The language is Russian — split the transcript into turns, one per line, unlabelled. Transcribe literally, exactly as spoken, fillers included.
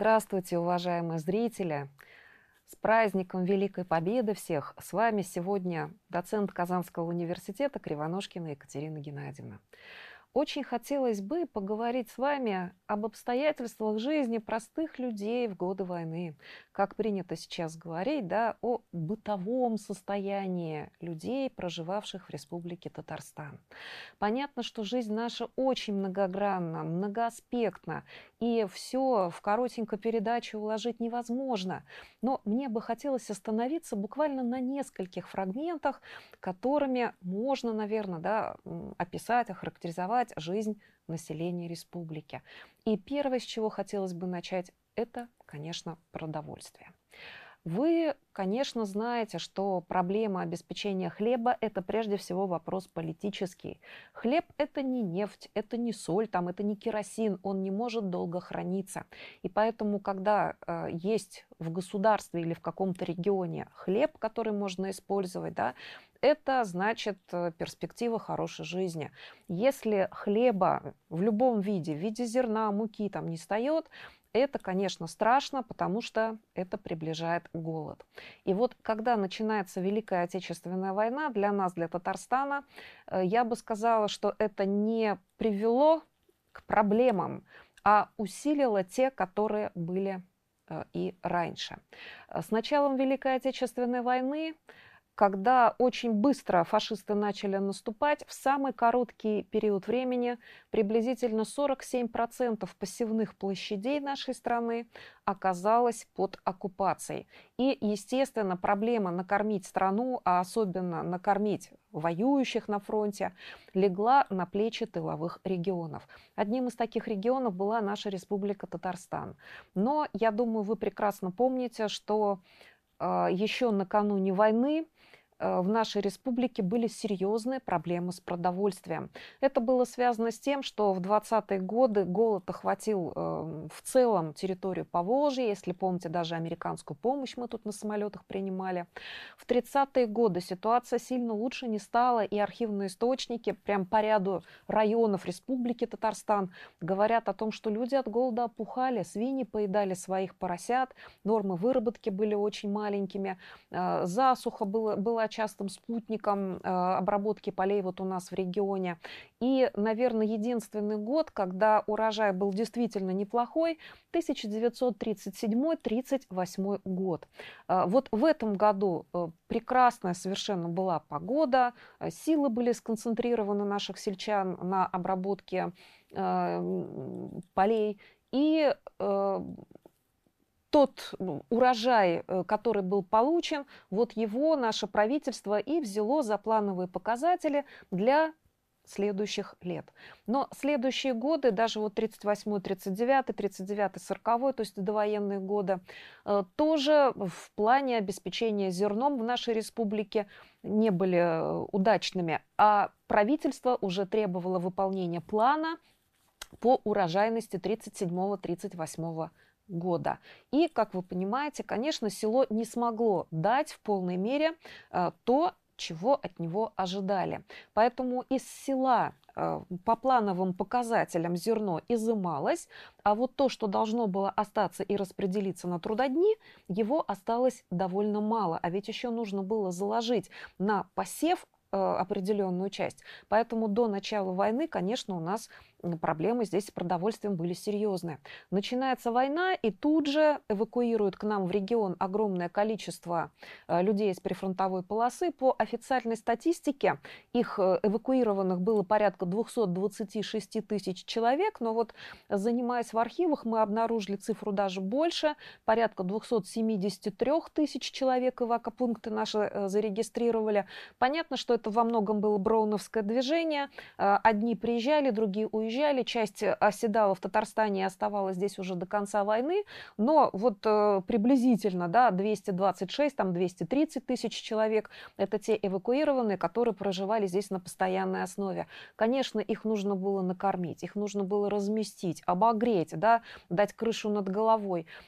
Здравствуйте, уважаемые зрители! С праздником Великой Победы всех! С вами сегодня доцент Казанского университета Кривоножкина Екатерина Геннадьевна. Очень хотелось бы поговорить с вами об обстоятельствах жизни простых людей в годы войны. Как принято сейчас говорить, да, о бытовом состоянии людей, проживавших в Республике Татарстан. Понятно, что жизнь наша очень многогранна, многоаспектна, и все в коротенькую передачу уложить невозможно. Но мне бы хотелось остановиться буквально на нескольких фрагментах, которыми можно, наверное, да, описать, охарактеризовать жизнь населения республики. И первое, с чего хотелось бы начать, это, конечно, продовольствие. Вы, конечно, знаете, что проблема обеспечения хлеба – это прежде всего вопрос политический. Хлеб – это не нефть, это не соль, там, это не керосин, он не может долго храниться. И поэтому, когда э, есть в государстве или в каком-то регионе хлеб, который можно использовать, да, это значит э, перспектива хорошей жизни. Если хлеба в любом виде, в виде зерна, муки там не встает, это, конечно, страшно, потому что это приближает голод. И вот когда начинается Великая Отечественная война, для нас, для Татарстана, я бы сказала, что это не привело к проблемам, а усилило те, которые были и раньше. С началом Великой Отечественной войны, когда очень быстро фашисты начали наступать, в самый короткий период времени приблизительно сорок семь процентов посевных площадей нашей страны оказалось под оккупацией. И, естественно, проблема накормить страну, а особенно накормить воюющих на фронте, легла на плечи тыловых регионов. Одним из таких регионов была наша Республика Татарстан. Но я думаю, вы прекрасно помните, что э, еще накануне войны в нашей республике были серьезные проблемы с продовольствием. Это было связано с тем, что в двадцатые годы голод охватил э, в целом территорию Поволжья. Если помните, даже американскую помощь мы тут на самолетах принимали. В тридцатые годы ситуация сильно лучше не стала, и архивные источники прям по ряду районов Республики Татарстан говорят о том, что люди от голода опухали, свиньи поедали своих поросят, нормы выработки были очень маленькими, э, засуха была, была частым спутником э, обработки полей вот у нас в регионе. И, наверное, единственный год, когда урожай был действительно неплохой, тысяча девятьсот тридцать седьмой — тридцать восьмой год. Э, вот в этом году э, прекрасная совершенно была погода, э, силы были сконцентрированы наших сельчан на обработке э, полей. И э, тот урожай, который был получен, вот его наше правительство и взяло за плановые показатели для следующих лет. Но следующие годы, даже вот тридцать восьмой — тридцать девятый, тридцать девятый — сороковой, то есть довоенные годы, тоже в плане обеспечения зерном в нашей республике не были удачными, а правительство уже требовало выполнения плана по урожайности тридцать седьмого — тридцать восьмого года. И, как вы понимаете, конечно, село не смогло дать в полной мере э, то, чего от него ожидали. Поэтому из села э, по плановым показателям зерно изымалось, а вот то, что должно было остаться и распределиться на трудодни, его осталось довольно мало. А ведь еще нужно было заложить на посев э, определенную часть. Поэтому до начала войны, конечно, у нас проблемы здесь с продовольствием были серьезные. Начинается война, и тут же эвакуируют к нам в регион огромное количество э, людей из прифронтовой полосы. По официальной статистике их э, эвакуированных было порядка двести двадцать шесть тысяч человек, но вот, занимаясь в архивах, мы обнаружили цифру даже больше, порядка двести семьдесят три тысячи человек эвакопункты наши э, зарегистрировали. Понятно, что это во многом было броуновское движение. Э, одни приезжали, другие уезжали. Уезжали, часть оседала в Татарстане и оставалась здесь уже до конца войны, но вот э, приблизительно, да, двести двадцать шесть, там двести тридцать тысяч человек, это те эвакуированные, которые проживали здесь на постоянной основе. Конечно, их нужно было накормить, их нужно было разместить, обогреть, да, дать крышу над головой.